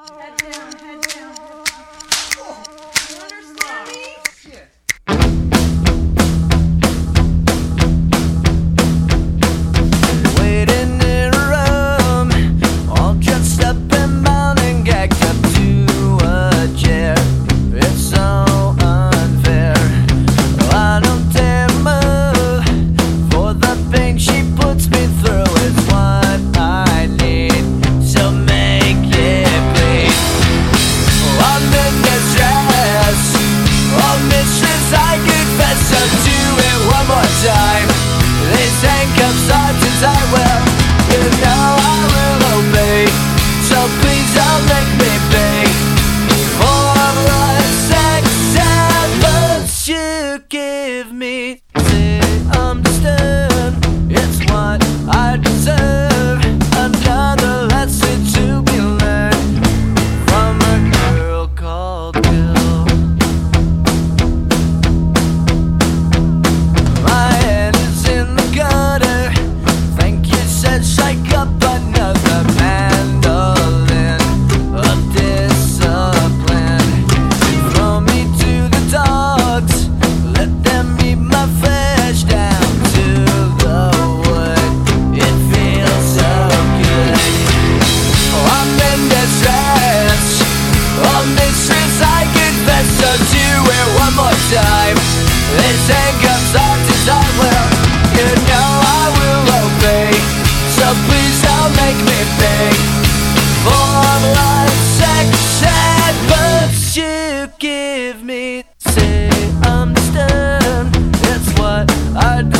Head down, head down. Oh, you understand me? Shit. Waiting in a room, all dressed up and bound and gagged up to a chair. It's so unfair. I don't dare move, for the pain she puts me through is what I need. So make it bleed. I'm in distress. Oh, mistress, I confess. So do it one more time. These handcuffs are too tight. Well, you know I will obey. So please don't make me pay for the sex efforts you give me. Say understand, it's what I deserve. Another lesson to be learned from a girl called Bill. My head is in the gutter. Thank you, said strike up another mandolin of discipline. Throw me to the dogs, let them eat my flesh down to the wood. It feels so good. Oh, I'm in distress. Oh, mistress, I confess. So do it one more time. These handcuffs are too tight. Well, you know I will obey. So please don't make me pay for the sex adverts you give me. Say understand, it's what I do.